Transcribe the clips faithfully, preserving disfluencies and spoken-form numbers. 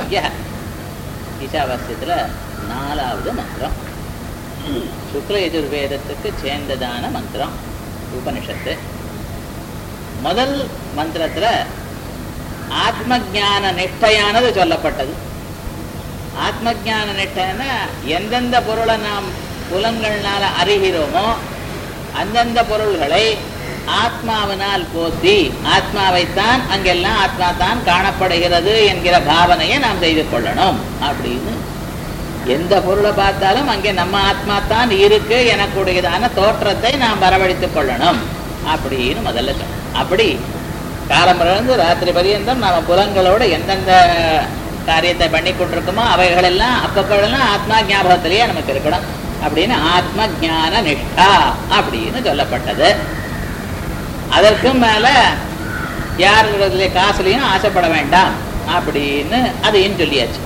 ஈசாவாஸ்ய. ஈசாவாஸ்யத்துல நாலாவது மந்திரம், சுக்ல யஜுர்வேதத்துக்கு சேர்ந்ததான மந்திரம் உபனிஷத்து. முதல் மந்திரத்துல ஆத்ம ஜான நிஷ்டையானது சொல்லப்பட்டது. ஆத்ம ஜான நிஷ்டைன்னா எந்தெந்த பொருளை நாம் புலன்கள்னால அறிகிறோமோ அந்தந்த பொருள்களை ஆத்மாவினால் போற்றி ஆத்மாவைத்தான் அங்கெல்லாம் ஆத்மா தான் காணப்படுகிறது என்கிற பாவனையை நாம் செய்து கொள்ளணும். அப்படின்னு எந்த பொருளை பார்த்தாலும் அங்கே நம்ம ஆத்மா தான் இருக்கு எனக்கூடியதான தோற்றத்தை நாம் வரவழைத்துக் கொள்ளணும் அப்படின்னு முதல்ல சொன்னோம். அப்படி காலமிருந்து ராத்திரி பரியந்தம் நாம புலன்களோட எந்தெந்த காரியத்தை பண்ணி கொண்டிருக்கோமோ அவைகளெல்லாம் அப்பப்பெல்லாம் ஆத்மா ஞாபகத்திலேயே நமக்கு இருக்கணும் அப்படின்னு ஆத்ம ஜான நிஷ்டா அப்படின்னு சொல்லப்பட்டது. அதற்கும் மேல யாருடைய காசுலையும் ஆசைப்பட வேண்டாம் அப்படின்னு அதையும் சொல்லியாச்சு.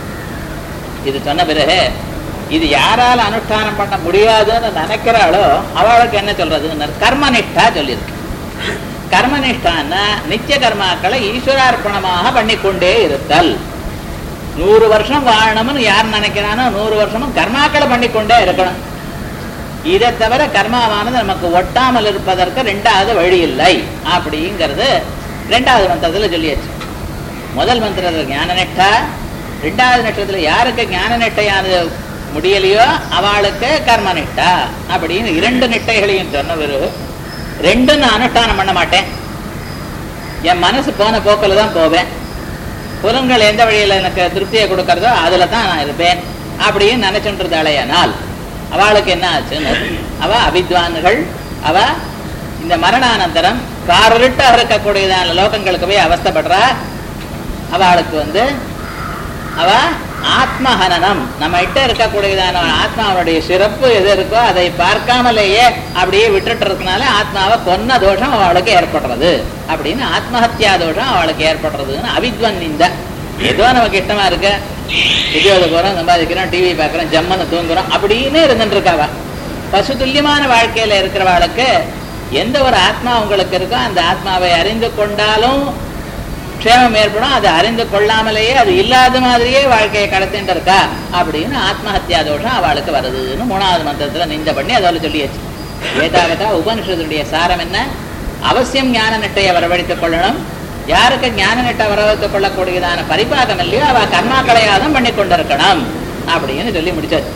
இது சொன்ன பிறகு இது யாரால அனுஷ்டானம் பண்ண முடியாதுன்னு நினைக்கிறாளோ அவளுக்கு என்ன சொல்றது? கர்மனிஷ்டா சொல்லியிருக்கு. கர்மனிஷ்டான்னா நித்திய கர்மாக்களை ஈஸ்வரார்ப்பணமாக பண்ணிக்கொண்டே இருத்தல். நூறு வருஷம் வாழணும்னு யார் நினைக்கிறானோ நூறு வருஷமும் கர்மாக்களை பண்ணிக்கொண்டே இருக்கணும். இதை தவிர கர்மாவானது நமக்கு ஒட்டாமல் இருப்பதற்கு ரெண்டாவது வழி இல்லை அப்படிங்கிறது ரெண்டாவது மந்திரத்துல சொல்லியாச்சு. முதல் மந்திரத்தில் ஞான நெட்டா, ரெண்டாவது நட்சத்திரத்துல யாருக்கு ஞான நெட்டையானது முடியலையோ அவளுக்கு கர்ம நெட்டா அப்படின்னு இரண்டு நெட்டைகளையும் சொன்ன பிறகு ரெண்டும் நான் அனுஷ்டானம் பண்ண மாட்டேன், என் மனசு போன போக்கில் தான் போவேன், புலன்கள் எந்த வழியில் எனக்கு திருப்தியை கொடுக்கறதோ அதில் தான் நான் இருப்பேன் அப்படின்னு நினைச்சுன்றதாலேயானால் அவளுக்கு என்ன ஆச்சுன்னு, அவ அவித்வான்கள், அவ இந்த மரணானந்தரம் காரிட்டாக இருக்கக்கூடியதான லோகங்களுக்கு போய் அவஸ்தைப்படுறா. அவளுக்கு வந்து அவ ஆத்மஹனனம் நம்ம கிட்ட இருக்கக்கூடியதான ஆத்மாவுடைய சிறப்பு எது இருக்கோ அதை பார்க்காமலேயே அப்படியே விட்டுட்டுறதுனால ஆத்மாவை கொன்ன தோஷம் அவளுக்கு ஏற்படுறது அப்படின்னு ஆத்மஹத்யா தோஷம் அவளுக்கு ஏற்படுறதுன்னு அவித்வன் இந்த ஏதோ நமக்கு இஷ்டமா இருக்கு, உத்தியோக போறோம், சம்பாதிக்கிறோம், டிவி பார்க்குறோம், ஜம்மன்னு தூங்குறோம் அப்படின்னு இருந்துட்டு இருக்காவா. பசு துல்லியமான வாழ்க்கையில இருக்கிறவாளுக்கு எந்த ஒரு ஆத்மா உங்களுக்கு இருக்கோ அந்த ஆத்மாவை அறிந்து கொண்டாலும் க்ஷேமம் ஏற்படும், அதை அறிந்து கொள்ளாமலேயே அது இல்லாத மாதிரியே வாழ்க்கையை கடத்திட்டு இருக்கா அப்படின்னு ஆத்மஹத்யா தோஷம் அவளுக்கு வருதுன்னு மூணாவது மந்திரத்துல நிந்த பண்ணி அதோட சொல்லியாச்சு. ஏதாவதா உபனிஷத்துடைய சாரம் என்ன? அவசியம் ஞான நெட்டையை வரவழைத்துக் கொள்ளணும். யாருக்கு ஞான நெட்டை வரவழைத்துக் கொள்ளக்கூடியதான பரிபாகம் இல்லையோ அவ கர்மாக்களையாதான் பண்ணி கொண்டிருக்கணும் அப்படின்னு சொல்லி முடிச்சாச்சு.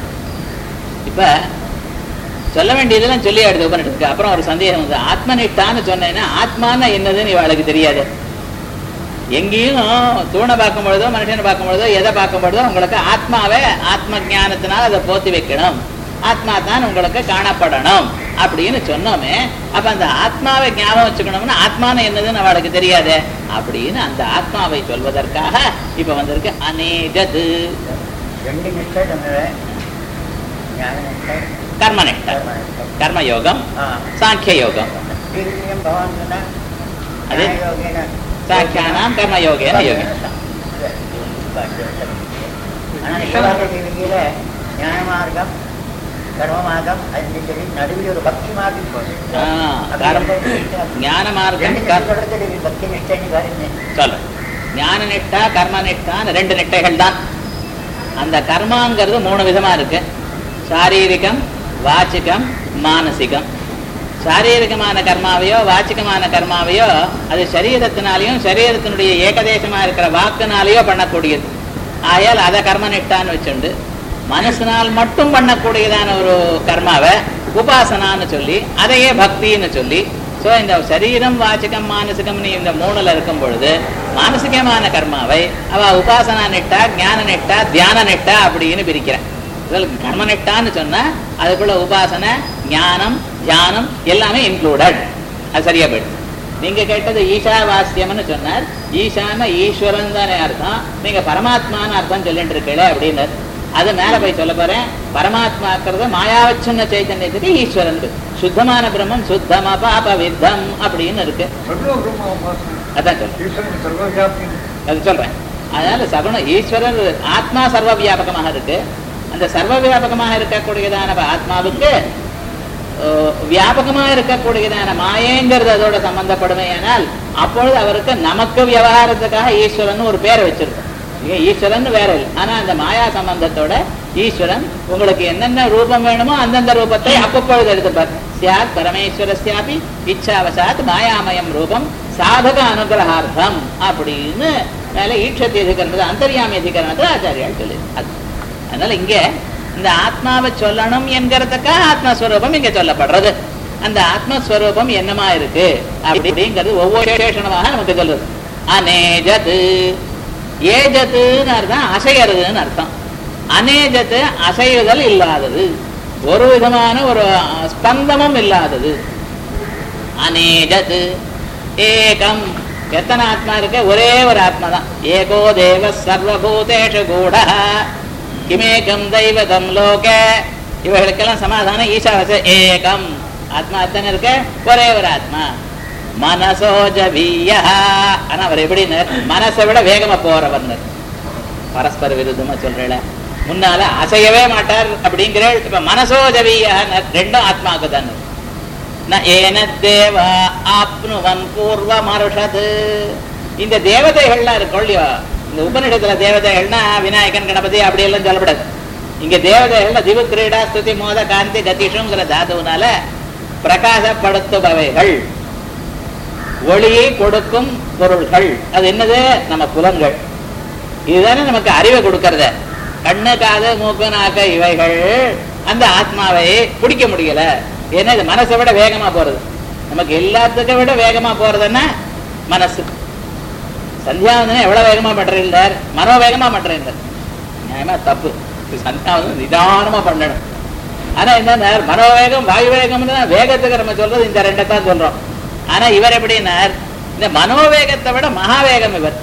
இப்ப சொல்ல வேண்டியதெல்லாம் சொல்லி ஆடுது உபனிஷத்துக்கு. அப்புறம் ஒரு சந்தேகம் வந்து ஆத்ம நிட்டான்னு சொன்னேன்னா ஆத்மானா என்னதுன்னு இவளுக்கு தெரியாது. எங்கேயும் தூணை பார்க்கும் பொழுதோ மனுஷனை பார்க்கும் பொழுதோ எதை பார்க்கும் பொழுதோ உங்களுக்கு ஆத்மாவை ஆத்ம ஜானத்தினால் அதை போத்தி வைக்கணும், ஆத்மா தான் உங்களுக்கு காணப்படணும் அப்படின்னு சொன்னோமே. அப்ப அந்த ஆத்மாவை ஞாபகம் வச்சுக்கணும்னா ஆத்மான என்னதுன்னு அவளுக்கு தெரியாது அப்படின்னு அந்த ஆத்மாவை சொல்வதற்காக இப்ப வந்திருக்கு அநேகது கர்மனிஷ்டை, கர்மயோகம், சாங்கிய யோகம். அது சாக்கியானாம் கர்மயோகேன யோகி. ஞானமார்க்கம் கர்மமார்க்கம் நடுவில் ஒரு பக்தி மார்க்கம் ஞான மார்க்கம் பக்தி நிஷ்டை சொல்ல ஞான நிஷ்டா கர்ம நிஷ்டான்னு ரெண்டு நிஷ்டைகள் தான். அந்த கர்மாங்கிறது மூணு விதமா இருக்கு, சாரீரிகம், வாச்சிகம், மானசிகம். சாரீரிகமான கர்மாவையோ வாச்சிகமான கர்மாவையோ அது சரீரத்தினாலேயும் சரீரத்தினுடைய ஏகதேசமா இருக்கிற வாக்குனாலேயோ பண்ணக்கூடியது. ஆயால் அதை கர்மனிஷ்டான்னு வச்சுண்டு மனசினால் மட்டும் பண்ணக்கூடியதான ஒரு கர்மாவை உபாசனான்னு சொல்லி அதையே பக்தின்னு சொல்லி, ஸோ இந்த சரீரம் வாச்சிகம் மானசிகம் இந்த மூணுல இருக்கும் பொழுது மானசிகமான கர்மாவை அவ உபாசனா நெட்டா ஞான நெட்டா தியான நெட்டா அப்படின்னு பிரிக்கிறேன். கர்ம நெட்டான்னு சொன்னா அதுக்குள்ள உபாசனை ஞானம் தியானம் எல்லாமே இன்க்ளூடட். அது சரியா போயிடுது. நீங்க கேட்டது ஈஷாவாஸ்யம்னு சொன்னார். ஈஷான ஈஸ்வரன் தானே அர்த்தம், நீங்க பரமாத்மான்னு அர்த்தம் சொல்லிட்டு இருக்கல அப்படின்னு அது மேல போய் சொல்ல போறேன். பரமாத்மாக்கிறது மாயாவச்சன்ன சைத்தன்யத்துக்கு ஈஸ்வரன், சுத்தமான பிரம்மம் சுத்தமா பாப வித்தம் அப்படின்னு இருக்கு. அதான் சொல்றேன் அது சொல்றேன் அதனால சகுண ஈஸ்வரர் ஆத்மா சர்வ வியாபகமாக இருக்கு. அந்த சர்வ வியாபகமாக இருக்கக்கூடியதான ஆத்மாவுக்கு வியாபகமா இருக்கக்கூடியதான மாயங்கிறது அதோட சம்பந்தப்படுமே. ஆனால் அப்பொழுது அவருக்கு நமக்கு விவகாரத்துக்காக ஈஸ்வரன் ஒரு பேரை வச்சிருக்கோம். இங்க ஈஸ்வரன் வேற இல்லை. ஆனா அந்த மாயா சம்பந்தத்தோட ஈஸ்வரன் உங்களுக்கு என்னென்ன ரூபம் வேணுமோ அந்தந்த ரூபத்தை அப்பப்பொழுது எடுத்துப்பார். சியாத் பரமேஸ்வரஸ்யாபி இச்சாவசாத் மாயாமயம் ரூபம் சாதக அனுகிரகார்த்தம் அப்படின்னு மேல ஈட்சத்தி அதிகரணது அந்தர்யாமி அதிகரணத்தை ஆச்சாரியால் சொல்லி. அதனால இங்க இந்த ஆத்மாவை சொல்லணும் என்கிறதுக்காக ஆத்மஸ்வரூபம் இங்க சொல்லப்படுறது. அந்த ஆத்மஸ்வரூபம் என்னமா இருக்கு அப்படிங்கிறது ஒவ்வொரு சேஷனமாக நமக்கு சொல்றது. அநேஜத்து, ஏஜத்துன்னு அர்த்தம் அசையறதுன்னு அர்த்தம். அநேஜத்து அசையுதல் இல்லாதது, ஒரு விதமான ஒரு ஸ்பந்தமும் இல்லாதது. அநேஜத்து ஏகம், எத்தனை ஆத்மா இருக்கு? ஒரே ஒரு ஆத்மா தான். ஏகோ தேவ சர்வபூதேஷு கூட கிமேகம் தெய்வதம் லோக, இவர்களுக்கெல்லாம் சமாதானம் ஈசாவச ஏகம். ஆத்மா எத்தனை இருக்கு? ஒரே ஒரு ஆத்மா. மனசோஜவீய, ஆனா அவர் எப்படின்னு மனசை விட வேகமா போறவர். பரஸ்பர விருத்தமா சொல்றேன், முன்னால அசையவே மாட்டார் அப்படிங்கிற. இப்ப மனசோஜவீய ரெண்டும் ஆத்மாவுக்கு தான். ஏனத்தேவா ஆப்னுவன் பூர்வ மருஷது, இந்த தேவதைகள்லாம் இருக்கும் இல்லையோ, இந்த உபநிடத்துல தேவதைகள்னா விநாயகன் கணபதி அப்படி எல்லாம் சொல்லப்படாது. இங்க தேவதைகள்ல திவு கிரீடா ஸ்துதி மோத காந்தி கதிஷுங்கிற தாதுனால பிரகாசப்படுத்துபவைகள், ஒளியை கொடுக்கும் பொருள்கள். அது என்னது? நம்ம புலன்கள். இதுதானே நமக்கு அறிவை கொடுக்கறத. கண்ணு காது மூக்கு நாக்கு இவைகள் அந்த ஆத்மாவை பிடிக்க முடியல. ஏன்னா இது மனசை விட வேகமா போறது. நமக்கு எல்லாத்துக்கும் விட வேகமா போறதுன்னா மனசு. சந்தியாவந்தனை எவ்வளவு வேகமா பண்றீங்க? மனோ வேகமா பண்றீங்க. நியாயமா தப்பு. சந்தியாவந்தனை நிதானமா பண்ணணும். ஆனா என்ன, மனோவேகம் வாயு வேகம்னு வேகத்துக்கு நம்ம சொல்றது இந்த ரெண்டை தான் சொல்றோம். ஆனா இவர் எப்படின்னா இந்த மனோவேகத்தை விட மகாவேகம் இவர்.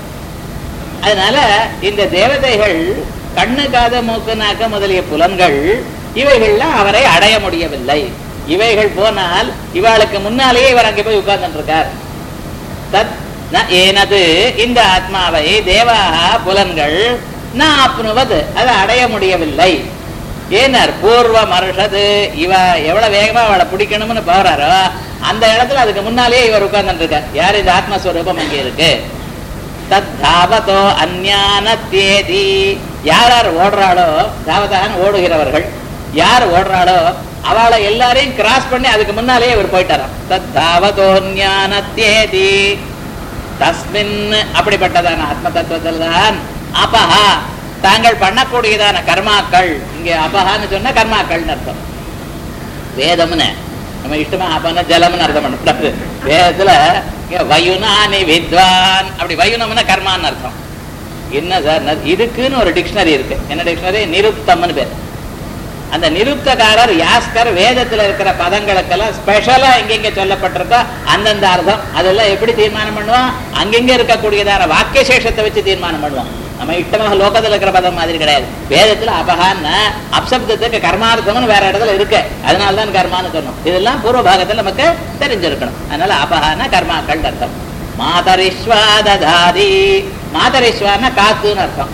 அதனால இந்த தேவதைகள் கண்ணு காது மூக்கு நாக்கு முதலிய புலன்கள் இவைகள்லாம் அவரை அடைய முடியவில்லை. இவைகள் போனால் இவாளுக்கு முன்னாலேயே இவர் அங்கே போய் உட்கார்ந்து இருக்கார். தத் ஏனது, இந்த ஆத்மாவை தேவாக புலன்கள் ந ஆப்னுவது, அதை அடைய முடியவில்லை. ஏனார் பூர்வ மருஷது, இவ எவ்வளவு வேகமா அவளை பிடிக்கணும்னு போறாரோ அந்த இடத்துல அதுக்கு முன்னாலேயே இவர் உட்கார்ந்து இருக்கார். யார்? இந்த ஆத்மஸ்வரூபம் அங்கே இருக்கு. தத் தாவதோ அஞ்ஞான தேதி, யார் யார் ஓடுறாளோ, தாவதான் ஓடுகிறவர்கள், யார் ஓடுறாளோ அவளை எல்லாரையும் கிராஸ் பண்ணி அதுக்கு முன்னாலேயே இவர் போயிட்டாராம். தத் தாவதோ ஞான தேதி தஸ்மின், அப்படிப்பட்டதான ஆத்ம தத்துவத்தில் தான் அபஹா, தாங்கள் பண்ணக்கூடியதான கர்மாக்கள். இங்க அபஹான்னு சொன்னா கர்மாக்கள் அர்த்தம். வேதம்னு நம்ம இஷ்டமா அப்பன்னா ஜலம்னு அர்த்தம் பண்ணக்கூடாது. வேதத்துல வயுனானி வித்வான், அப்படி வயுனம்னா கர்மான்னு அர்த்தம். என்ன சார், இதுக்குன்னு ஒரு டிக்ஷனரி இருக்கு. என்ன டிக்ஷனரி? நிருப்தம்னு பேர். அந்த நிருப்தக்காரர் யாஸ்கர் வேதத்துல இருக்கிற பதங்களுக்கெல்லாம் ஸ்பெஷலா எங்கெங்க சொல்லப்பட்டிருக்கோ அந்தந்த அர்த்தம் அதெல்லாம் எப்படி தீர்மானம் பண்ணுவோம்? அங்கெங்க இருக்கக்கூடியதான வாக்கிய சேஷத்தை வச்சு தீர்மானம் பண்ணுவோம். நம்ம இஷ்டமாக லோகத்துல இருக்கிற பதம் மாதிரி கிடையாது. வேதத்துல அபகான்னு அப்சப்தத்துக்கு கர்மார்த்தம்னு வேற இடத்துல இருக்கு, அதனாலதான் கர்மான்னு சொன்னோம். இதெல்லாம் பூர்வ பாகத்துல நமக்கு தெரிஞ்சிருக்கணும். அதனால அபகான்னா கர்மாக்கள் அர்த்தம். மாதரிஸ்வா ததாதி, மாதரிஸ்வான்னா காத்துன்னு அர்த்தம்.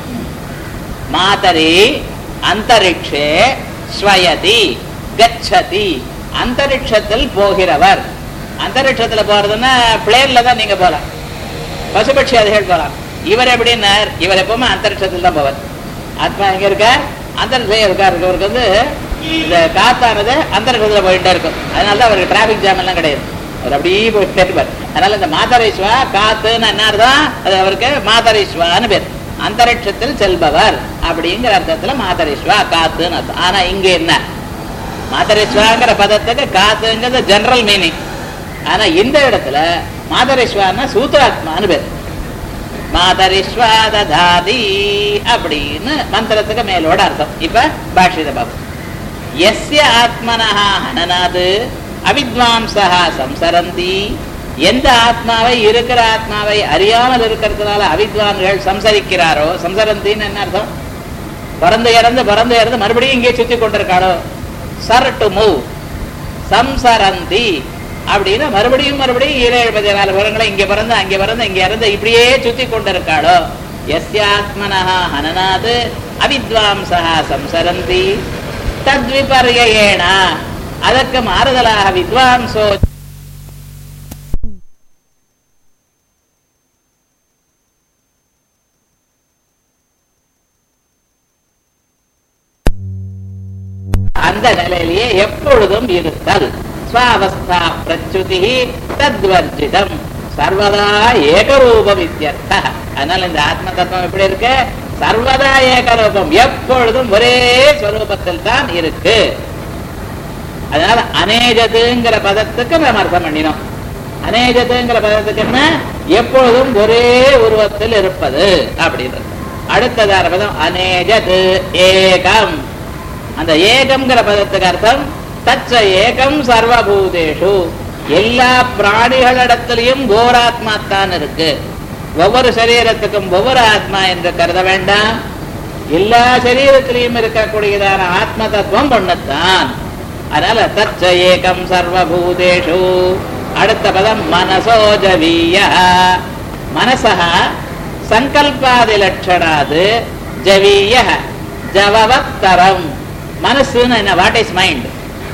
மாதரி அந்தரிக்ஷே ஸ்வயதி கச்சதி, அந்தரிக்ஷத்தில் போகிறவர். அந்தரிக்ஷத்துல போறதுன்னா பிளேன்ல தான் நீங்க போலாம், பசுபட்சி அதிகள் போலாம். இவர் எப்படின்னா இவர் எப்பவுமே அந்தரிக்ஷத்தில் தான் போவார். ஆத்மா எங்க இருக்கார்? அந்தரிக்ஷம் இருக்கார். இவருக்கு வந்து இந்த காத்தானது அந்தரிக்ஷத்துல போயிட்டே இருக்கும். அதனாலதான் அவருக்கு டிராபிக் ஜாம் எல்லாம் கிடையாது. அவர் அப்படியே போயிட்டே இருப்பார். அதனால இந்த மாதரேஸ்வா காத்துன்னு என்ன அர்த்தம்? அது அவருக்கு மாதரேஸ்வான்னு பேர். அந்தரிக்ஷத்தில் செல்பவர் அப்படிங்கிற அர்த்தத்துல மாதரேஸ்வா காத்துன்னு அர்த்தம். ஆனா இங்க என்ன, மாதரேஸ்வாங்கிற பதத்துக்கு காத்துங்கிறது ஜெனரல் மீனிங். ஆனா இந்த இடத்துல மாதரேஸ்வான்னா சூத்ராத்மான்னு பேர். மாதரிஸ்வா ததாதி அப்படின்னு மந்திரத்துக்கு மேலோட அர்த்தம். இப்ப பாஷ்யத பாபு. யஸ்ய ஆத்மனஹ ஹனனாது அவித்வாம்சஹ சம்சரந்தி, எந்த ஆத்மாவை இருக்கிற ஆத்மாவை அறியாமல் இருக்கிறதுனால அவித்வான்கள் சம்சரிக்கிறாரோ, சம்சரந்தின்னு என்ன அர்த்தம்? பிறந்து இறந்து பிறந்து இறந்து மறுபடியும் இங்கே சுத்தி கொண்டிருக்காளோ, சர் டு மூவ், சம்சரந்தி அப்படின்னா மறுபடியும் மறுபடியும் ஏழு பதினாலு வருடங்களை இங்க பிறந்து அங்கே பிறந்து இங்க இறந்து இப்படியே சுத்தி கொண்டிருக்காளோ. யஸ்யாத்மனஹ ஹனனாது அவித்வாம்சஹ சம்சரந்தி தத்விபர்யேண, அதற்கு மாறுதலாக வித்வாம்சோ அந்த நிலையிலேயே எப்பொழுதும் இருத்தல். ஸ்வாவஸ்தா பிரச்சுதி தத்வர்ஜிதம் சர்வதா ஏகரூபம் இத்யர்த்த. அதனால இந்த ஆத்ம தத்துவம் எப்படி இருக்கு? சர்வதா ஏகரூபம், எப்பொழுதும் ஒரே ஸ்வரூபத்தில் தான் இருக்கு. அதனால அநேஜதுங்கிற பதத்துக்கு நம்ம அர்த்தம் பண்ணினோம். அநேஜதுங்கிற பதத்துக்கு என்ன? எப்பொழுதும் ஒரே உருவத்தில் இருப்பது அப்படின்றது. அடுத்ததான பதம் அநேஜது ஏகம். அந்த ஏகம்ங்கிற பதத்துக்கு அர்த்தம் தச்ச ஏகம் சர்வபூதேஷு, எல்லா பிராணிகளிடத்திலையும் கோராத்மா தான் இருக்கு. ஒவ்வொரு சரீரத்துக்கும் ஒவ்வொரு ஆத்மா என்று கருத வேண்டாம். எல்லா சரீரத்திலையும் இருக்கக்கூடியதான ஆத்ம தத்துவம் ஒண்ணுத்தான். அதனால தச்ச ஏகம் சர்வபூதேஷு. அடுத்த பதம் மனசோஜவீய. மனசா சங்கல்பாதி லட்சணாது ஜவீய ஜவவத்தரம். மனசுன்னு என்ன? What is mind?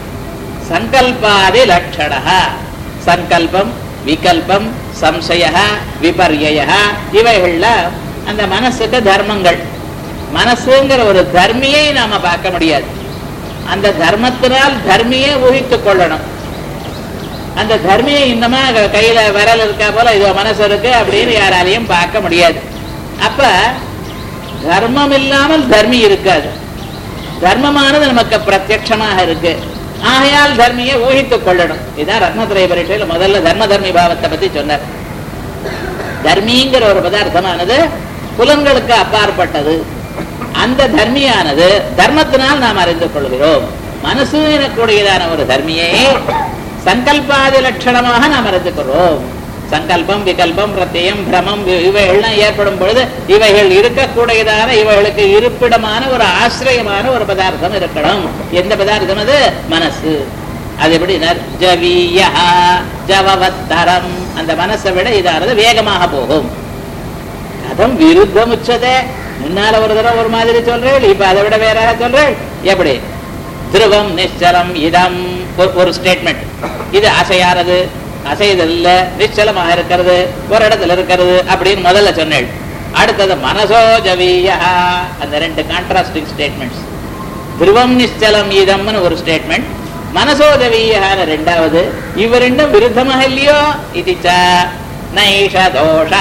சங்கல்பாதி லட்சண. சங்கல்பம், விகல்பம், சம்சய, விபர்யய, இவைகள்ல அந்த மனசுக்கு தர்மங்கள். மனசுங்கிற ஒரு தர்மியை நாம பார்க்க முடியாது. அந்த தர்மத்தினால் தர்மியை ஊகித்துக் கொள்ளணும். அந்த தர்மியை இன்னமா கையில விரல் இருக்கா போல இது மனசு இருக்கு அப்படின்னு யாராலையும் பார்க்க முடியாது. அப்ப தர்மம் இல்லாமல் தர்மி இருக்காது. தர்மமானது நமக்கு பிரத்யட்சமாக இருக்கு. ஆகையால் தர்மியை ஊகித்துக் கொள்ளணும். இதுதான் ரத்னத்திரை பரீட்சையில முதல்ல தர்ம தர்மி பாவத்தை பத்தி சொன்னார். தர்மிங்கிற ஒரு பதார்த்தமானது புலன்களுக்கு அப்பாற்பட்டது. அந்த தர்மியானது தர்மத்தினால் நாம் அறிந்து கொள்கிறோம். மனசு எனக்கூடியதான ஒரு தர்மியை சங்கல்பாதி லட்சணமாக நாம் அறிந்து கொள்வோம். சங்கல்பம், விகல்பம், பிரத்யம், பிரமம் இவைகள்லாம் ஏற்படும் பொழுது இவைகள் இருக்கக்கூடியதான இவைகளுக்கு இருப்பிடமான ஒரு ஆசிரியமான ஒரு பதார்த்தம் இருக்கணும். எந்த பதார்த்தம் அது? மனசு. அது எப்படி? ஜவீய ஜவவத்தரம். அந்த மனசை விட இதானது வேகமாக போகும். கதம் விருத்தம் உச்சதே. முன்னால ஒரு தடவை ஒரு மாதிரி சொல்றேன், இப்ப அதை விட வேற சொல்றேன். எப்படி? திருவம் நிச்சலம் இதம். ஒரு ஸ்டேட்மெண்ட். இது அசையானது, அசைதல் இல்ல, நிச்சலமாக இருக்கிறது, ஒரு இடத்துல இருக்கிறது அப்படின்னு முதல்ல சொன்னேன். அடுத்தது மனசோ ஜவீய. அந்த ரெண்டு கான்ட்ராஸ்டிங் ஸ்டேட்மெண்ட்ஸ். திருவம் நிச்சலம் இதம்னு ஒரு ஸ்டேட்மெண்ட், மனசோ ஜவீயான ரெண்டாவது. இவ ரெண்டும் விருத்தமாக இல்லையோ? இது நைஷ தோஷ.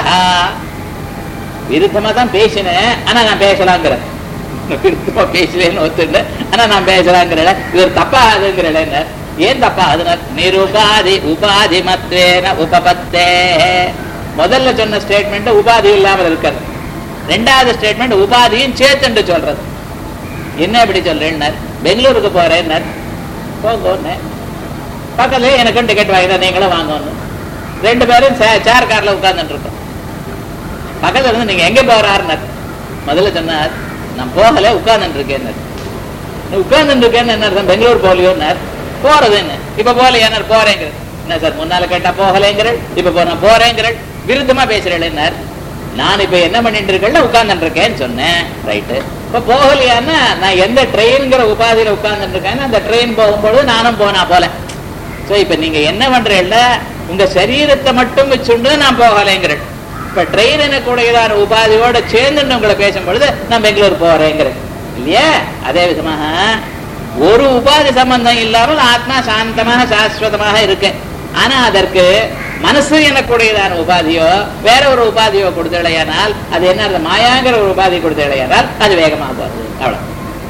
விருத்தமா தான் பேசினேன், ஆனா நான் பேசலாங்கிற. விருத்தமா பேசலேன்னு ஒத்துண்டு ஆனா நான் பேசலாங்கிற இது ஒரு தப்பா ஆகுதுங்கிற. ஏன் தப்பா ஆகுதுன்னா நிருபாதி உபாதி மத்வேன உபபத்தே. முதல்ல சொன்ன ஸ்டேட்மெண்ட் உபாதி இல்லாமல் இருக்கிறது. ரெண்டாவது ஸ்டேட்மெண்ட் உபாதியும் சேர்த்துண்டு சொல்றது. என்ன எப்படி சொல்றேன்? பெங்களூருக்கு போறேன், போங்க பக்கத்துல எனக்கு டிக்கெட் வாங்கினா நீங்களும் வாங்கணும். ரெண்டு பேரும் சேர் கார்ல உட்கார்ந்துட்டு இருக்கோம். பக்கத்துல இருந்து நீங்க எங்க போறாருன்னு முதல்ல சொன்னார். நான் போகல, உட்கார்ந்துட்டு இருக்கேன். உட்கார்ந்துட்டு இருக்கேன்னு என்ன அர்த்தம்? பெங்களூர் போகலையோன்னார். போறது என்ன? இப்ப போகலையா? போறேங்கிற. என்ன சார் முன்னால கேட்டா போகலைங்கிற, இப்ப போ நான் போறேங்கிற. விருத்தமா பேசுறேன். நான் இப்ப என்ன பண்ணிட்டு இருக்கேன்? உட்கார்ந்துட்டு இருக்கேன்னு சொன்னேன். ரைட்டு. இப்ப போகலையான்னா நான் எந்த ட்ரெயின்ங்கிற உபாதியில உட்கார்ந்துட்டு இருக்கேன். அந்த ட்ரெயின் போகும்போது நானும் போனா போல. சோ இப்ப நீங்க என்ன பண்றீங்க? உங்க சரீரத்தை மட்டும் வச்சுண்டு நான் போகலைங்கிறேன். இப்ப ட்ரெயின் என்ன கூடதான உபாதியோட சேர்ந்து உங்களை பேசும்பொழுது நான் பெங்களூர் போறேங்கிறேன் இல்லையா? அதே விதமாக ஒரு உபாதி சம்பந்தம் இல்லாமல் ஆத்மா சாந்தமாக சாஸ்வதமாக இருக்கு. ஆனா அதற்கு மனசு எனக்கூடியதான உபாதியோ வேற ஒரு உபாதியோ கொடுத்தடையானால் அது என்ன? மாயாங்கிற ஒரு உபாதி கொடுத்தடையானால் அது வேகமாக போகுது. அவ்வளவு.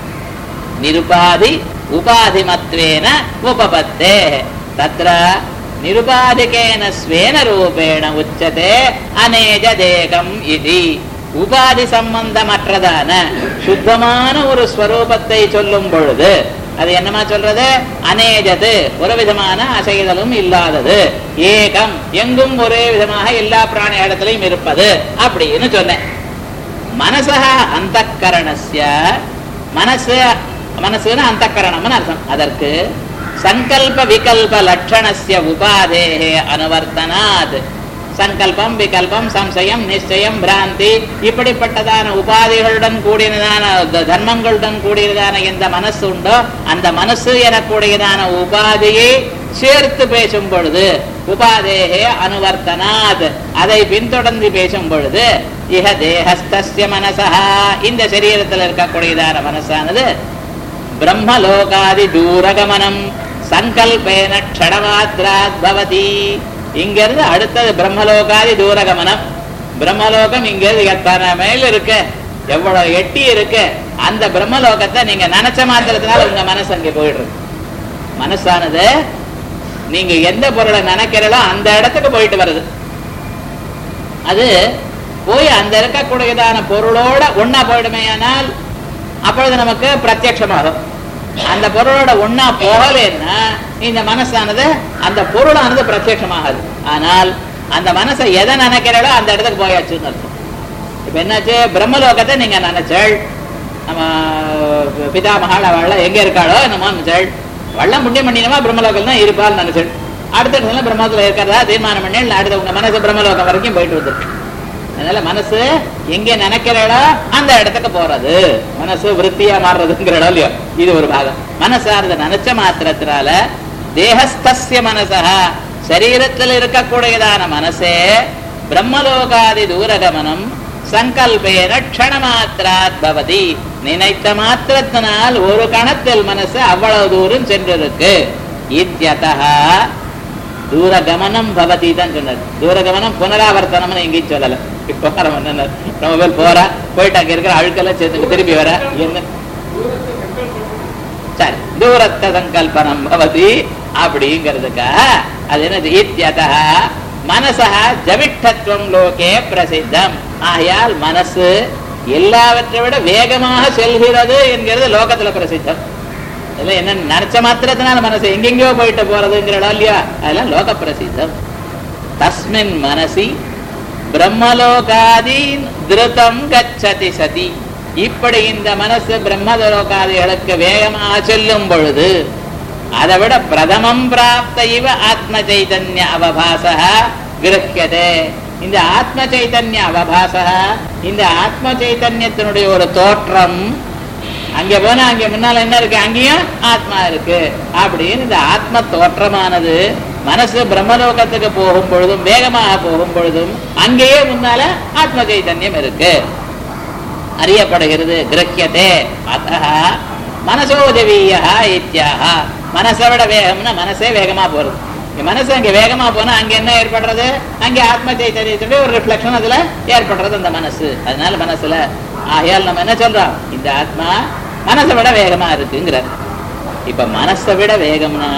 நிருபாதி உபாதி மத்வேன உபபத்தே தத்ர நிருபாதிகேன ஸ்வேன ரூபேண உச்சதே அநேஜதேகம் இதி. உபாதி சம்பந்தமற்றதான சுத்தமான ஒரு ஸ்வரூபத்தை சொல்லும் பொழுது அது என்னமா சொல்றது? அநேஜது, ஒரு விதமான அசைதலும் இல்லாதது, ஏகம், எங்கும் ஒரே விதமாக எல்லா பிராணி இடத்திலையும் இருப்பது அப்படின்னு சொன்னேன். மனசா அந்தக்கரணஸ்ய, மனசு மனசுன்னு அந்தக்கரணம்னு அர்த்தம். அதற்கு சங்கல்ப விகல்ப லட்சணஸ்ய உபாதேஹே அனுவர்த்தனாத். சங்கல்பம், விகல்பம், சம்சயம், நிச்சயம், பிராந்தி இப்படிப்பட்டதான உபாதிகளுடன் கூடியதான தர்மங்களுடன் கூடியதான எந்த மனசு உண்டோ அந்த மனசு எனக்கூடியதான உபாதியை சேர்த்து பேசும் பொழுது உபாதேஹே அனுவர்த்தனாத், அதை பின்தொடர்ந்து பேசும் பொழுது இஹ தேஹஸ்தஸ்ய மனசஹ, இந்த சரீரத்தில் இருக்கக்கூடியதான மனசானது பிரம்மலோகாதி தூரகமனம் சங்கல்பேன க்ஷணமாத்ராத் பவதி. இங்கிருந்து அடுத்தது பிரம்மலோகாதி தூரகமனம். பிரம்மலோகம் இங்கிருந்து எத்தனை மைல் இருக்கு, எவ்வளவு எட்டி இருக்கு, அந்த பிரம்மலோகத்தை நீங்க நினைச்ச மாத்திரத்தினால உங்க மனசு அங்கே போயிடுறது. மனசானது நீங்க எந்த பொருளை நினைக்கிறீங்களோ அந்த இடத்துக்கு போயிட்டு வருது. அது போய் அந்த இருக்கக்கூடியதான பொருளோட ஒன்னா போயிடுமேயானால் அப்பொழுது நமக்கு பிரத்யட்சமாகும். அந்த பொருளோட ஒன்னா போகலன்னா இந்த மனசானது அந்த பொருளானது பிரத்யட்சமாகாது. ஆனால் அந்த மனசை எதை நினைக்கிறீங்களோ அந்த இடத்துக்கு போயாச்சுன்னு அர்த்தம். இப்ப என்னாச்சு, பிரம்மலோகத்தை நீங்க நினைச்சள், நம்ம பிதாமகாள் அவள் எங்க இருக்காளோ என்னமோ நினைச்சள், வள்ளம் புண்ணியம் பண்ணினமா பிரம்மலோகம் தான் இருப்பாள் நினைச்சள். அடுத்த இடத்துல பிரம்மலோகத்துல இருக்கிறதா தீர்மானம் பண்ணி அடுத்த உங்க மனசு பிரம்மலோகம் வரைக்கும் போயிட்டு வந்துருக்கு. அதனால மனசு எங்க நினைக்கிறடோ அந்த இடத்துக்கு போறது, மனசு விருத்தியா மாறுறதுங்கிறடோ இல்லையோ, இது ஒரு பாகம். மனசார்ந்த நினைச்ச மாத்திரத்தினால தேகஸ்தஸ்ய மனசா, சரீரத்தில் இருக்கக்கூடியதான மனசே பிரம்மலோகாதி தூரகமனம் சங்கல்பேன க்ஷணமாத்ராத் பவதி. நினைத்த மாத்திரத்தினால் ஒரு கணத்தில் மனசு அவ்வளவு தூரம் சென்றிருக்கு. இத்யதஹ தூரகமனம் பவதி தான் சொன்னார். தூரகமனம் புனராவர்த்தனம்னு எங்கேயும் சொல்லல. இப்ப நம்ம பேர் போறா போயிட்டு அங்க இருக்கிற அழுக்கெல்லாம் சேர்த்து திரும்பி வர என்ன சரி தூரத்த சங்கல்பனம் பவதி அப்படிங்கிறதுக்காக அது என்னது, இத்யதஹ மனசா ஜவிட்டத்துவம் லோகே பிரசித்தம். ஆகையால் மனசு எல்லாவற்றை விட வேகமாக செல்கிறது என்கிறது லோகத்துல பிரசித்தம். இல்ல என்ன நினைச்ச மாத்திரத்தினால மனசு எங்கெங்கயோ போயிட்டு போறதுங்கிறடா இல்லையா, அதெல்லாம் லோக பிரசித்தம். தஸ்மின் மனசி பிரம்மலோகாதீன் திருதம் கச்சதி சதி. இப்படி இந்த மனசு பிரம்மலோகாதிகளுக்கு வேகமாக செல்லும் பொழுது அதை விட பிரதமம் பிராப்த இவ ஆத்ம சைதன்ய அவபாசா கிரஹ்யதே. இந்த ஆத்ம சைதன்ய அவபாசா, இந்த ஆத்ம சைதன்யத்தினுடைய ஒரு தோற்றம், அங்க போனா அங்க முன்னால என்ன இருக்கு, அங்கேயும் ஆத்மா இருக்கு அப்படின்னு இந்த ஆத்ம தோற்றமானது மனசு பிரம்மலோகத்துக்கு போகும் பொழுதும் வேகமாக போகும் பொழுதும் அங்கேயே முன்னால ஆத்ம சைதன்யம் இருக்கு, அறியப்படுகிறது. கிரஹ்யதே அத்தஹ மனசோதவீயா இத்யாக. மனசை விட வேகம்னா மனசே வேகமா போறது. மனசு அங்க வேகமா போனா அங்க என்ன ஏற்படுறது, அங்கே ஆத்ம சைத்தன்யத்துடைய ஒரு ரிஃப்ளெக்ஷன் அதுல ஏற்படுறது அந்த மனசு. அதனால மனசுல ஆகையால் நம்ம என்ன சொல்றோம், இந்த ஆத்மா மனசை விட வேகமா இருக்குங்கிற. இப்ப மனசை விட வேகம்னா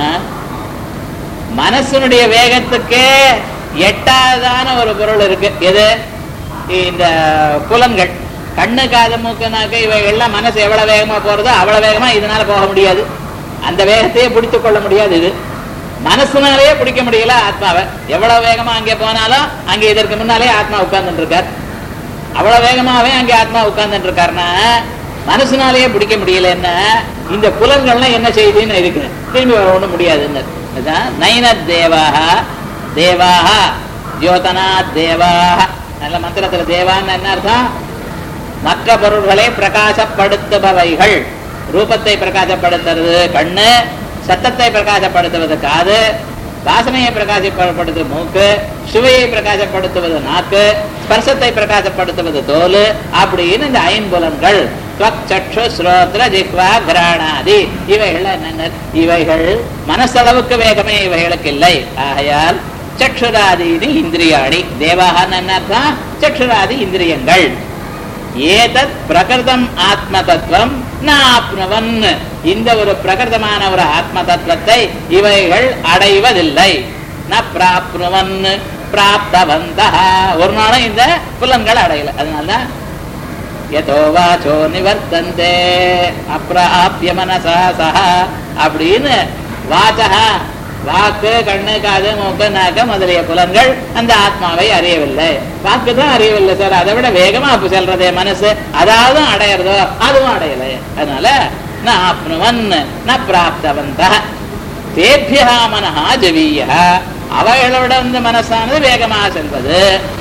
மனசனுடைய வேகத்துக்கே எட்டாவதான ஒரு பொருள் இருக்கு. எது, இந்த புலன்கள், கண்ணு காது மூக்கு நாக்கு இவைகள்லாம் மனசு எவ்வளவு வேகமா போறதோ அவ்வளவு வேகமா இதனால போக முடியாது. அந்த வேகத்தையே பிடித்துக் கொள்ள முடியாது. இது மனசுனாலேயே பிடிக்க முடியல ஆத்மாவை. எவ்வளவு வேகமா அங்கே போனாலும் அங்கே இதற்கு முன்னாலே ஆத்மா உட்கார்ந்துட்டு இருக்கார். அவ்வளவு வேகமாவே அங்கே ஆத்மா உட்கார்ந்துட்டு இருக்காருன்னா மனசுனாலேயே பிடிக்க முடியலன்னா இந்த புலன்கள்லாம் என்ன செய்யுதுன்னு இருக்கு, திரும்பி வர ஒண்ணும் முடியாதுன்னு. நைன தேவாக தேவாக ஜோதனா தேவாக. நல்ல மந்திரத்துல தேவான்னு என்ன அர்த்தம், மற்ற பொருள்களை பிரகாசப்படுத்துபவைகள். ரூபத்தை பிரகாசப்படுத்துறது கண்ணு, சத்தத்தை பிரகாசப்படுத்துவது காது, வாசனையை பிரகாசப்படுத்துவது மூக்கு, சுவையை பிரகாசப்படுத்துவது நாக்கு, ஸ்பர்சத்தை பிரகாசப்படுத்துவது தோல், அப்படின்னு இந்த ஐம்புலன்கள் சக்ஷு ஸ்ரோத்ர ஜிஹ்வா கிராணாதி இவைகள் என்னென்ன, இவைகள் மனசளவுக்கு வேகமே இவைகளுக்கு இல்லை. ஆகையால் சக்ஷுராதீனி இந்திரியாணி தேவாகன்னு என்ன அர்த்தம், சக்ஷுராதி இந்திரியங்கள். ஏதத் பிரகிருதம் ஆத்ம தத்துவம் நாப்னுவன். இந்த ஒரு பிரகிருதமான ஒரு ஆத்ம தத்துவத்தை இவைகள் அடைவதில்லை. ந பிராப்னுவன் பிராப்தவந்தஹ. ஒரு நாளும் இந்த புலன்கள் அடையல. அதனால யதோ வாசோ நிவர்த்தந்தே அப்ராப்ய மனசா சஹ அப்படின்னு வாசஹ, வாக்கு கண்ணு காது மூக்கு நாக்கு முதலிய புலன்கள் அந்த ஆத்மாவை அறியவில்லை. வாக்கு தான் அறியவில்லை சார், அதை விட வேகமா அப்ப செல்றதே மனசு, அதாவது அடையிறதோ அதுவும் அடையலை. அதனால ந ஆப்னுவன் ந பிராப்தவந்த தேபியா மனஹா ஜவீய. அவைகளோட இந்த மனசானது வேகமாக செல்வது